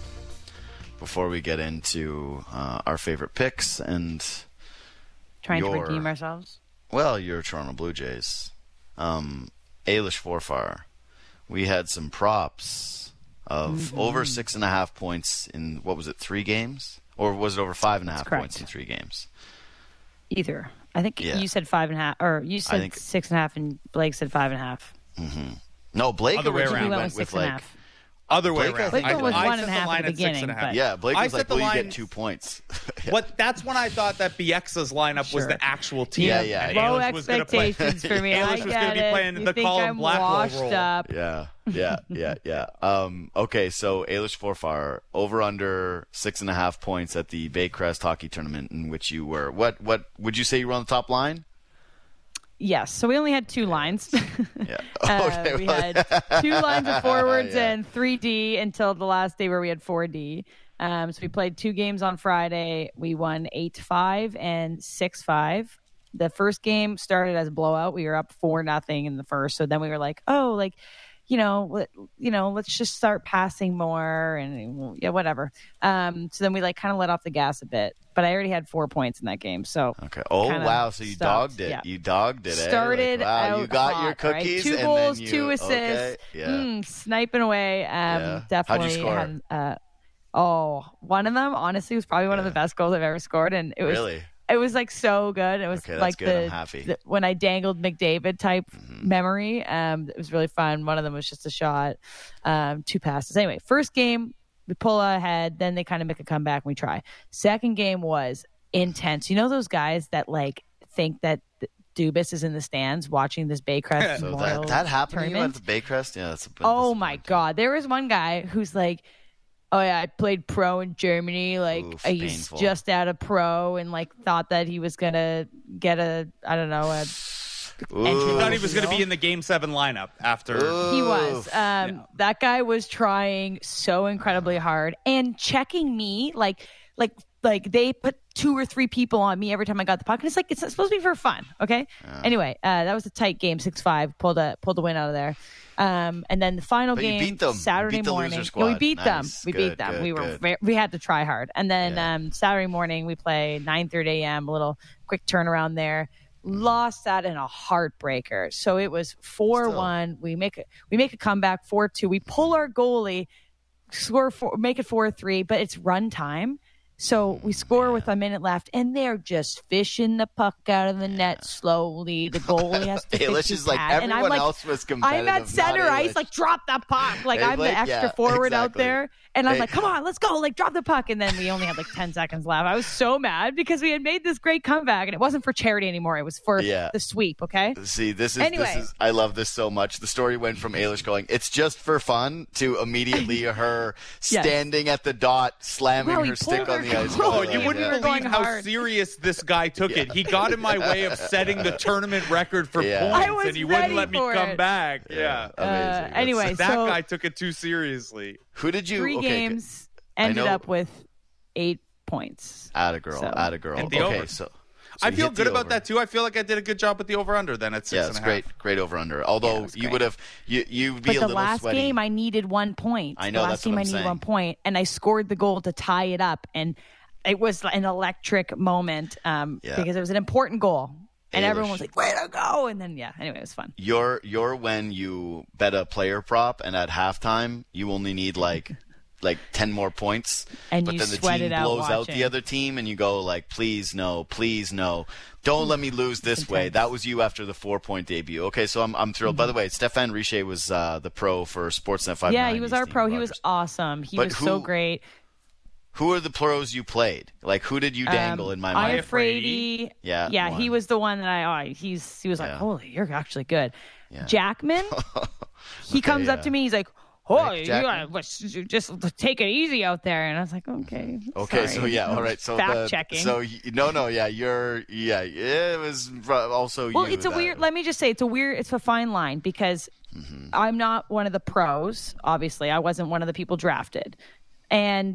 before we get into uh, our favorite picks and trying your, to redeem ourselves. Well, your Toronto Blue Jays, um, Ailish Forfar. We had some props of mm-hmm. over six and a half points in what was it, three games? Or was it over five and a half points in three games? Either. I think yeah. you said five and a half, or you said think, six and a half, and Blake said five and a half. Mm-hmm. No, Blake Other way originally around. went with like. Other way Blake, around. Blake I, was I one set and a the half line at the at six beginning. and a half. But... Yeah, Blake I was like, the well, line... you get two points. yeah. What? That's when I thought that Bieksa's lineup sure. was the actual team. Yeah, yeah. And Low Ailish expectations for me. Ailish I was get going to be it. playing you the think Colin I'm Blackwell washed role. Up. Yeah, yeah, yeah, yeah. Um, okay, so Ailish Forfar, over under six and a half points at the Baycrest hockey tournament in which you were. What? What would you say you were on the top line? Yes, so we only had two lines. Yeah. uh, Okay, we well, had two lines of forwards yeah. and three D until the last day where we had four D. Um, so we played two games on Friday. We won eight five and six five. The first game started as a blowout. We were up four nothing in the first. So then we were like, oh, like, you know, let, you know, let's just start passing more and yeah, whatever. Um, so then we like kind of let off the gas a bit. But I already had four points in that game. So okay. Oh wow! So you stopped. dogged it. Yeah. You dogged it. Started eh? Like, wow, out you got hot, your cookies. Right? Two and goals, then you, two assists. Okay. Yeah. Mm, sniping away. Um, Yeah. Definitely. How'd you score? Had, uh, oh, one of them honestly was probably one yeah. of the best goals I've ever scored, and it was really. It was like so good. It was okay, that's like good. the, I'm happy. the when I dangled McDavid type mm-hmm. memory. Um, it was really fun. One of them was just a shot, um, two passes. Anyway, first game we pull ahead, then they kind of make a comeback and we try. Second game was intense. You know those guys that like think that Dubas is in the stands watching this Baycrest so Memorial that that happened tournament? to you at the Baycrest? Yeah. That's a bit oh my god, there was one guy who's like, oh yeah, I played pro in Germany. Like Oof, he's painful. just out of pro and like thought that he was gonna get a I don't know a Ooh. entry I level thought he was going to deal. be in the Game seven lineup after. He was. Um, Yeah. That guy was trying so incredibly hard and checking me like, like, like they put two or three people on me every time I got the puck. And it's like, it's supposed to be for fun. Okay. Yeah. Anyway, uh, that was a tight game, six five, pulled a, pulled a win out of there. Um, and then the final But you game, beat them. You Saturday beat the morning. loser Yeah, squad. we beat Nice. them. We Good, beat them. good, we were, good. ve- we had to try hard. And then, Yeah. um, Saturday morning we play nine thirty a.m., a little quick turnaround there. Lost that in a heartbreaker. So it was four one. We make a, we make a comeback four two. We pull our goalie, score four, make it four three, but it's run time. So we score yeah. with a minute left, and they're just fishing the puck out of the net slowly. The goalie has to Ailish fix his is like, pad. And I'm everyone like, else was competitive. I'm at center not ice, Ailish. like drop the puck. Like Hey, I'm the like, extra yeah, forward out exactly. there, and I'm Hey. like, come on, let's go, like drop the puck. And then we only had like ten seconds left. I was so mad because we had made this great comeback, and it wasn't for charity anymore. It was for Yeah. the sweep. Okay. See, this is Anyway. this is I love this so much. The story went from Ailish going, "It's just for fun," to immediately her Yes. standing at the dot, slamming Well, he her stick pulled on her the ice. goal. Oh, going, you Yeah. wouldn't We were believe going how hard. serious this guy took it. He got in my way of setting the tournament record for Yeah. points, I was and he wouldn't ready let me for come it. back. Yeah. Uh, Amazing. That's- anyway, That so guy took it too seriously. who did you? three okay, games I ended know- up with eight points. Atta girl, So- atta girl. Hit the Okay, over. so, so I you feel hit the good about over. that too. I feel like I did a good job with the over under then at six Yeah, and it's a great, half. great over under. Although Yeah, it was you great. would have, you you'd be But a the little last sweaty. game, I needed one point. I know, The last that's game, what I I'm needed saying. one point, and I scored the goal to tie it up, and it was an electric moment um, Yeah. because it was an important goal, and Ailish. everyone was like, "Way to go!" And then, yeah, anyway, it was fun. You're you're when you bet a player prop and at halftime you only need like like ten more points, And but you then the sweat team it out blows out watching. the other team and you go like, please no, please no, don't let me lose this way. intense. That was you after the four point debut. Okay, so I'm I'm thrilled. By the way, Stéphane Richer was uh, the pro for Sportsnet five. Yeah, he was our pro. He was awesome. He But was so who- great. Who are the pros you played? Like who did you dangle Um, in my mind? Iafrady. Yeah, yeah, one. he was the one that I. Oh, he's he was like, Yeah. "Holy, you're actually good." Yeah. Jackman, he comes yeah. up to me. He's like, "Oh, Rick you Jackman? gotta, just just take it easy out there." And I was like, "Okay, Okay, sorry." so yeah, all right. So fact the, checking. So y- no, no, yeah, you're yeah. It was fr- also well, you. it's a that- weird. Let me just say, it's a weird. It's a fine line because Mm-hmm. I'm not one of the pros. Obviously, I wasn't one of the people drafted, and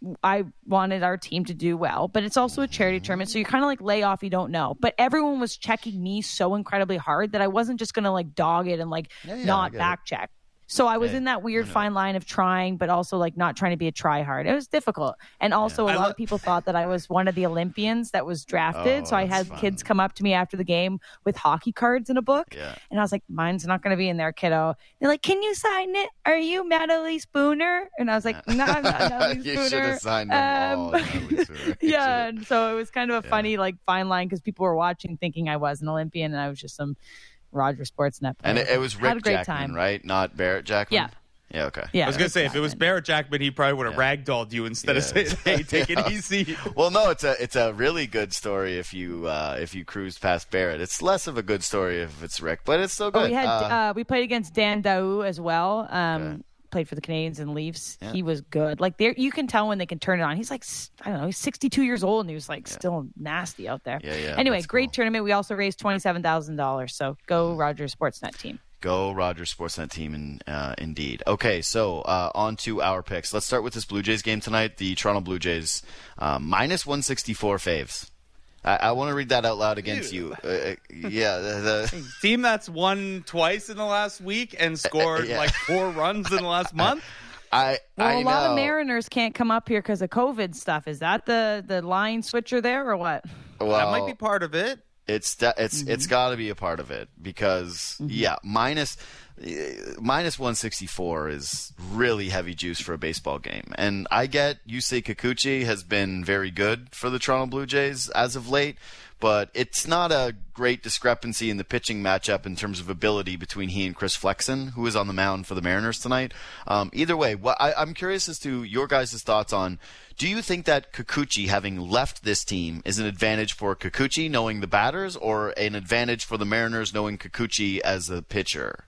I wanted our team to do well. But it's also a charity Mm-hmm. tournament, so you kind of like lay off. You don't know. But everyone was checking me so incredibly hard that I wasn't just going to like dog it and like Yeah, yeah, I not get it. back check. So I was Hey, in that weird I know. fine line of trying, but also like not trying to be a try hard. It was difficult. And also I a lot lo- of people thought that I was one of the Olympians that was drafted. Oh, so I that's had fun. kids come up to me after the game with hockey cards in a book. Yeah. And I was like, mine's not going to be in there, kiddo. They're like, can you sign it? Are you Natalie Spooner? And I was like, no, I'm not Natalie you Spooner. should have signed them Um, all. Natalie Spooner. You yeah. should've. And so it was kind of a Yeah. funny, like, fine line because people were watching thinking I was an Olympian and I was just some Roger Sportsnet player. And it, it was Had a Rick great Jackman, time. right? Not Barrett Jackman. Yeah. Yeah. Okay. Yeah. I was gonna say if it was Jackman. Barrett Jackman, he probably would have Yeah. ragdolled you instead of Yeah. saying, "Hey, take it easy." Well, no, it's a it's a really good story if you uh, if you cruise past Barrett. It's less of a good story if it's Rick, but it's still good. Oh, we had Uh, uh, we played against Dan Daou as well. Um, Okay. Played for the Canadians and Leafs. Yeah. He was good. Like there, you can tell when they can turn it on. He's like s- I don't know. He's sixty-two years old and he was like still nasty out there. Yeah, yeah, Anyway, that's great cool. tournament. We also raised twenty-seven thousand dollars. So go Rogers Sportsnet team. Go Rogers Sportsnet team, in, uh, indeed. Okay, so uh, on to our picks. Let's start with this Blue Jays game tonight. The Toronto Blue Jays uh, minus one sixty-four faves. I, I want to read that out loud against you. Uh, yeah, the, the, Team that's won twice in the last week and scored yeah. like four runs in the last month. I Well, I a lot know. of Mariners can't come up here because of COVID stuff. Is that the the line switcher there or what? Well, That might be part of it. It's de- it's Mm-hmm. it's got to be a part of it because yeah, minus uh, minus one sixty-four is really heavy juice for a baseball game. And I get Yusei Kikuchi has been very good for the Toronto Blue Jays as of late, but it's not a great discrepancy in the pitching matchup in terms of ability between he and Chris Flexen, who is on the mound for the Mariners tonight. Um, either way, what, I, I'm curious as to your guys' thoughts on, do you think that Kikuchi, having left this team, is an advantage for Kikuchi knowing the batters or an advantage for the Mariners knowing Kikuchi as a pitcher?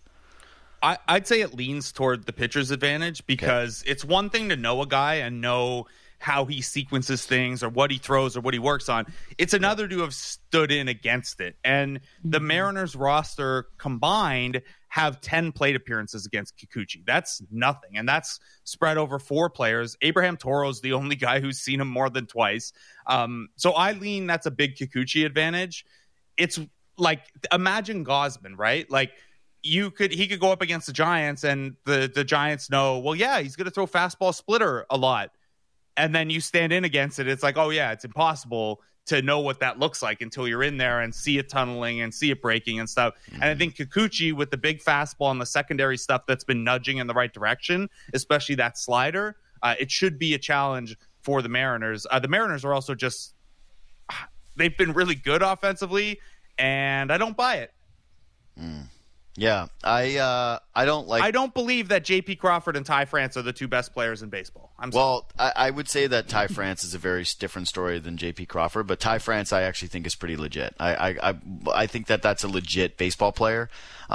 I, I'd say it leans toward the pitcher's advantage because it's one thing to know a guy and know how he sequences things or what he throws or what he works on. It's another to have stood in against it. And the Mariners roster combined have ten plate appearances against Kikuchi. That's nothing. And that's spread over four players. Abraham Toro's the only guy who's seen him more than twice. Um, so I lean that's a big Kikuchi advantage. It's like, imagine Gausman, right? Like, you could he could go up against the Giants and the, the Giants know, well, yeah, he's going to throw fastball splitter a lot. And then you stand in against it. It's like, oh, yeah, it's impossible to know what that looks like until you're in there and see it tunneling and see it breaking and stuff. Mm-hmm. And I think Kikuchi, with the big fastball and the secondary stuff that's been nudging in the right direction, especially that slider, uh, it should be a challenge for the Mariners. Uh, the Mariners are also just, they've been really good offensively, and I don't buy it. Mm. Yeah, I uh, I don't like. I don't believe that J P Crawford and Ty France are the two best players in baseball. I'm well, I, I would say that Ty France is a very different story than J P Crawford, but Ty France I actually think is pretty legit. I I I, I think that that's a legit baseball player.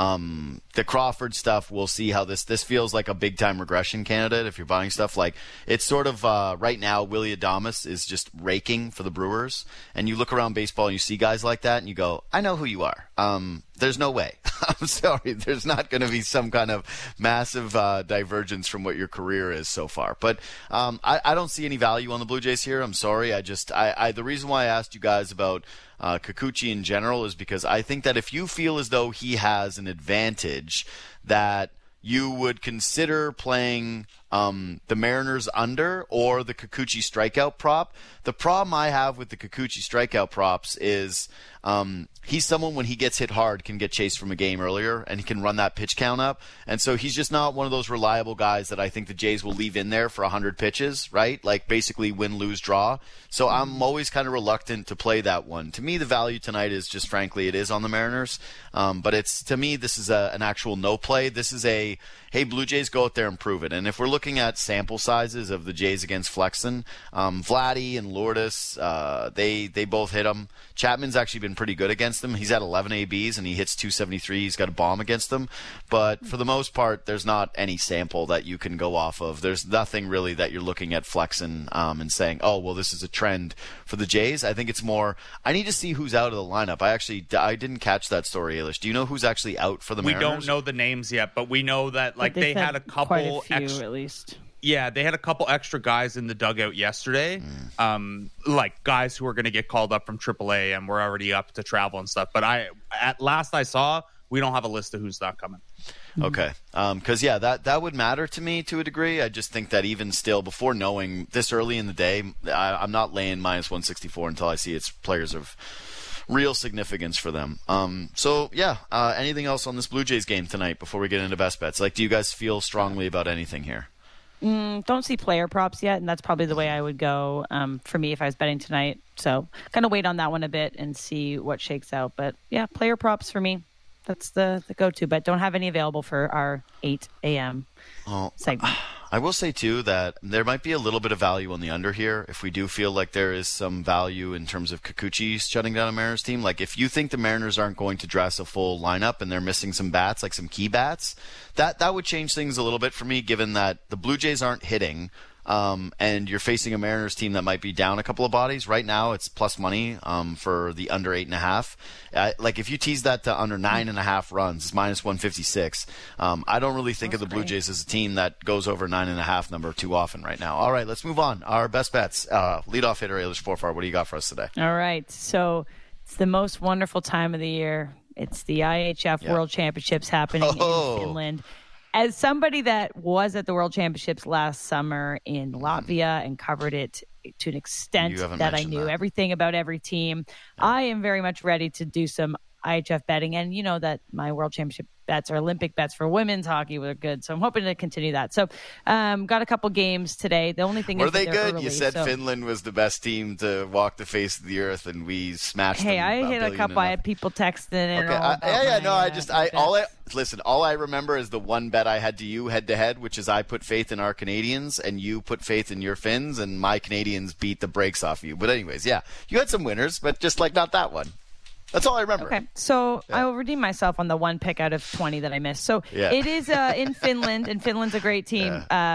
Um, the Crawford stuff, we'll see how this this feels like a big time regression candidate. If you're buying stuff like it's sort of uh, right now, Willy Adames is just raking for the Brewers, and you look around baseball and you see guys like that, and you go, I know who you are. Um, there's no way. I'm sorry. There's not going to be some kind of massive uh, divergence from what your career is so far. But um, I, I don't see any value on the Blue Jays here. I'm sorry. I just I, I the reason why I asked you guys about uh, Kikuchi in general is because I think that if you feel as though he has an advantage, that you would consider playing um, the Mariners under or the Kikuchi strikeout prop. The problem I have with the Kikuchi strikeout props is um, he's someone when he gets hit hard can get chased from a game earlier and he can run that pitch count up. And so he's just not one of those reliable guys that I think the Jays will leave in there for one hundred pitches, right? Like basically win, lose, draw. So I'm always kind of reluctant to play that one. To me, the value tonight is just frankly it is on the Mariners. Um, but it's to me, this is a, an actual no play. This is a, hey, Blue Jays, go out there and prove it. And if we're looking at sample sizes of the Jays against Flexen, um, Vladdy and Lourdes, uh, they they both hit him. Chapman's actually been pretty good against them. He's had eleven A Bs and he hits two seventy-three. He's got a bomb against them. But for the most part, there's not any sample that you can go off of. There's nothing really that you're looking at Flexen um, and saying, oh, well, this is a trend for the Jays. I think it's more, I need to see who's out of the lineup. I actually I didn't catch that story, Ailish. Do you know who's actually out for the we Mariners? We don't know the names yet, but we know that like they had a couple quite a few, extra, at least. Yeah, they had a couple extra guys in the dugout yesterday, mm. um, like guys who are going to get called up from triple A and we're already up to travel and stuff. But I, at last I saw, we don't have a list of who's not coming. Okay, because um, yeah, that that would matter to me to a degree. I just think that even still, before knowing this early in the day, I, I'm not laying minus one sixty-four until I see it's players of real significance for them. Um, so yeah, uh, anything else on this Blue Jays game tonight before we get into best bets? Like, do you guys feel strongly about anything here? Mm, don't see player props yet, and that's probably the way I would go um, for me if I was betting tonight. So kind of wait on that one a bit and see what shakes out. But yeah, player props for me. That's the, the go-to, but don't have any available for our eight a.m. Oh, segment. I will say, too, that there might be a little bit of value on the under here if we do feel like there is some value in terms of Kikuchi shutting down a Mariners team. Like, if you think the Mariners aren't going to dress a full lineup and they're missing some bats, like some key bats, that, that would change things a little bit for me, given that the Blue Jays aren't hitting. Um, and you're facing a Mariners team that might be down a couple of bodies. Right now, it's plus money um, for the under eight and a half. Uh, like if you tease that to under nine and a half runs, it's minus one fifty-six. Um, I don't really think That's of the Blue great. Jays as a team that goes over nine and a half number too often right now. All right, let's move on. Our best bets. Uh, leadoff hitter, Ailish Forfar. What do you got for us today? All right, so it's the most wonderful time of the year. It's the I H F yep. World Championships happening oh. in Finland. As somebody that was at the World Championships last summer in Latvia and covered it to an extent that I knew that. everything about every team, yeah. I am very much ready to do some I H F betting. And you know that my World Championship bets are Olympic bets for women's hockey were good. So I'm hoping to continue that. So um, got a couple games today. The only thing were is they good? Early, you said so. Finland was the best team to walk the face of the earth, and we smashed hey, them. Hey, I a hit a couple. I had people texting and okay. all I, about yeah, yeah, my, no, I uh, just I all I listen. All I remember is the one bet I had to you head to head, which is I put faith in our Canadians, and you put faith in your Finns, and my Canadians beat the brakes off you. But anyways, yeah, you had some winners, but just like not that one. That's all I remember. Okay, so yeah. I will redeem myself on the one pick out of twenty that I missed. So yeah. it is uh, in Finland, and Finland's a great team. Yeah. Um,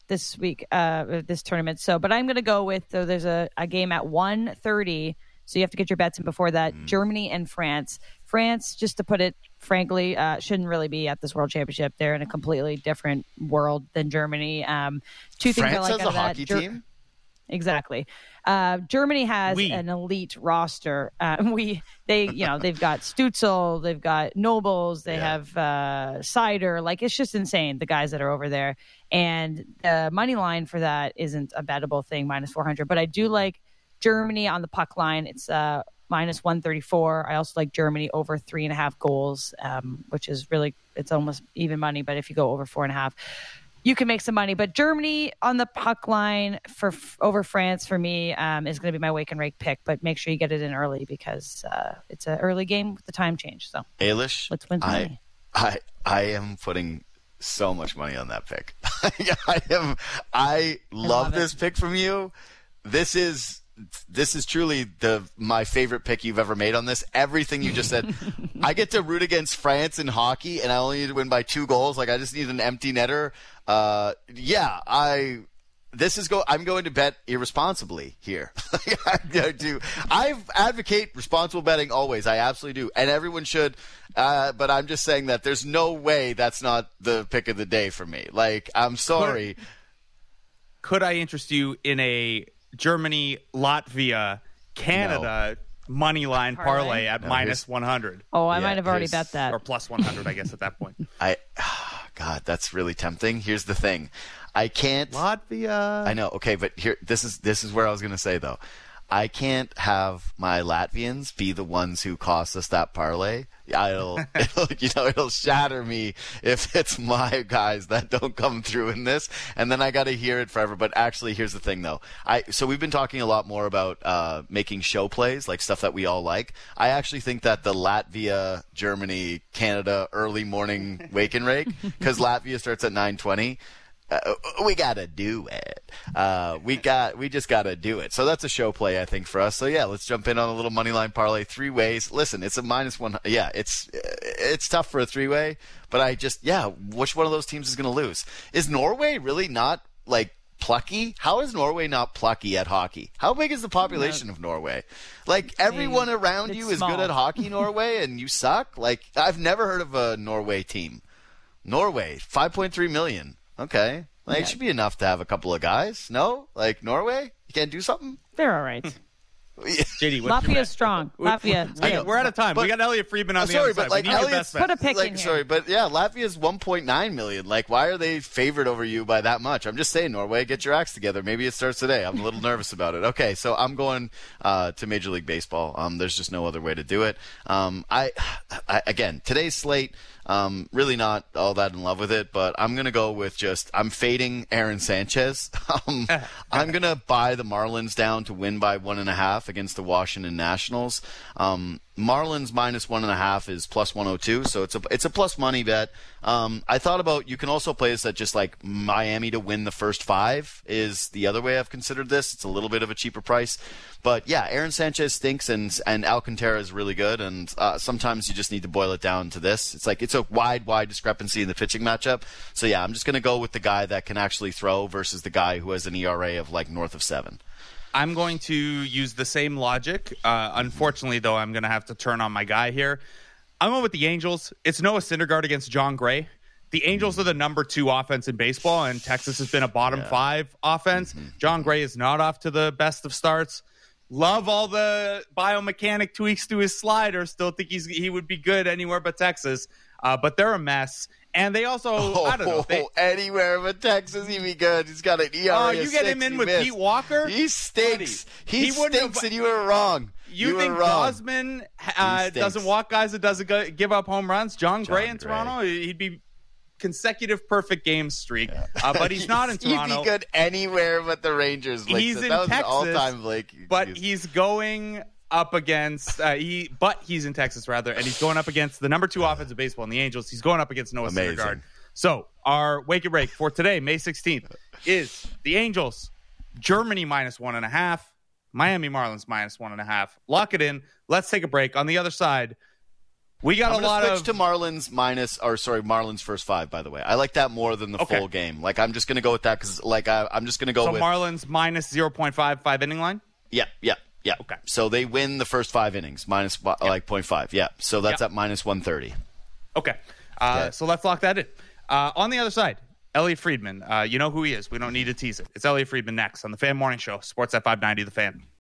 this week, uh, this tournament. So, but I'm going to go with, so there's a, a game at one thirty. So you have to get your bets in before that. Mm. Germany and France. France, just to put it frankly, uh, shouldn't really be at this World Championship. They're in a completely different world than Germany. Um, two things France I like has out a of hockey that. team? Exactly. Uh, Germany has we. an elite roster. Uh, we they you know they've got Stützle, they've got Nobles, they Yeah. have uh, Cider. Like, it's just insane, the guys that are over there. And the money line for that isn't a bettable thing, minus four hundred. But I do like Germany on the puck line. It's uh, minus one thirty-four. I also like Germany over three and a half goals, um, which is really, it's almost even money. But if you go over four and a half, you can make some money. But Germany on the puck line for over France for me um, is going to be my wake and rake pick. But make sure you get it in early because uh, it's an early game with the time change. So Ailish, let's win some I, money. I I am putting so much money on that pick. I am. I love, love this it. pick from you. This is. This is truly the my favorite pick you've ever made on this. Everything you just said. I get to root against France in hockey, and I only need to win by two goals. Like, I just need an empty netter. Uh, yeah, I. This is go. I'm going to bet irresponsibly here. I do. I advocate responsible betting always. I absolutely do, and everyone should. Uh, but I'm just saying that there's no way that's not the pick of the day for me. Like, I'm sorry. Could I interest you in a Germany, Latvia, Canada no. money line parlay, parlay at no, minus one hundred? Oh, I yeah, might have already bet that. Or plus one hundred, I guess, at that point. I, God, that's really tempting. Here's the thing. I can't. Latvia. I know. Okay, but here, this is this is where I was going to say though. I can't have my Latvians be the ones who cost us that parlay. It'll, it'll, you know, it'll shatter me if it's my guys that don't come through in this, and then I got to hear it forever. But actually, here's the thing, though. I so we've been talking a lot more about uh, making show plays, like stuff that we all like. I actually think that the Latvia, Germany, Canada early morning wake and rake, because Latvia starts at nine twenty. Uh, we gotta do it. Uh, we got. We just gotta do it. So that's a show play, I think, for us. So yeah, let's jump in on a little money line parlay, three ways. Listen, it's a minus one. Yeah, it's it's tough for a three way, but I just yeah. Which one of those teams is gonna lose? Is Norway really not like plucky? How is Norway not plucky at hockey? How big is the population of Norway? Like, everyone around it's you is small. good at hockey, Norway, and you suck. Like, I've never heard of a Norway team. Norway, five point three million. Okay. Like, Yeah. it should be enough to have a couple of guys. No? Like, Norway? You can't do something? They're all right. J D, what's your Latvia's bet? strong. We- Latvia. we- yeah. We're out of time. But- we got Elliot Friedman on I'm the sorry, other side. but, like, we need your Elliot's- best bet. Put a pick like, in here. sorry, but yeah, Latvia's one point nine million. Like, why are they favored over you by that much? I'm just saying, Norway, get your acts together. Maybe it starts today. I'm a little nervous about it. Okay, so I'm going uh, to Major League Baseball. Um, there's just no other way to do it. Um, I, I again, today's slate. Um, really not all that in love with it, but I'm going to go with just, I'm fading Aaron Sanchez. um, I'm going to buy the Marlins down to win by one and a half against the Washington Nationals. Um, Marlins minus one and a half is plus one oh two, so it's a it's a plus money bet. Um, I thought about, you can also play this at just like Miami to win the first five is the other way I've considered this. It's a little bit of a cheaper price. But yeah, Aaron Sanchez stinks, and and Alcantara is really good, and uh, sometimes you just need to boil it down to this. It's like, it's a wide, wide discrepancy in the pitching matchup. So yeah, I'm just going to go with the guy that can actually throw versus the guy who has an E R A of like north of seven. I'm going to use the same logic. Uh, unfortunately, though, I'm going to have to turn on my guy here. I'm going with the Angels. It's Noah Syndergaard against John Gray. The Angels are the number two offense in baseball, and Texas has been a bottom Yeah. five offense. Mm-hmm. John Gray is not off to the best of starts. Love all the biomechanic tweaks to his slider. Still think he's he would be good anywhere but Texas. Uh, but they're a mess. And they also, Oh, I don't know. They, anywhere but Texas, he'd be good. He's got an E R A Oh, of you get six, him in you with missed. Pete Walker? He stinks. Buddy, He, he wouldn't stinks, have- and you were wrong. You, You think were wrong. Gosman uh, stinks. doesn't walk guys that doesn't go, give up home runs? John Gray John in Gray. Toronto, he'd be consecutive perfect game streak. Uh, but he's not in Toronto. He'd be good anywhere but the Rangers. Like, He's that in was Texas, an all-time Blake. but He's- he's going up against uh, he. But he's in Texas rather, and he's going up against the number two offensive baseball in the Angels. He's going up against Noah Amazing. Syndergaard. So our wake and rake for today, May sixteenth, is the Angels, Germany minus one and a half, Miami Marlins minus one and a half. Lock it in. Let's take a break. On the other side, We got I'm a lot switch of to Marlins minus, or sorry, Marlins first five. By the way, I like that more than the Okay. full game. Like I'm just going to go with that because, like, I, I'm just going to go so with Marlins minus zero point five five inning line. yeah, yeah, yeah. Okay. So they win the first five innings minus uh, like point five. Yeah. So that's Yep. at minus one thirty. Okay. Uh, Okay. So let's lock that in. Uh, on the other side, Elliot Friedman. Uh, you know who he is. We don't need to tease it. It's Elliot Friedman next on the Fan Morning Show, Sports at five ninety The Fan.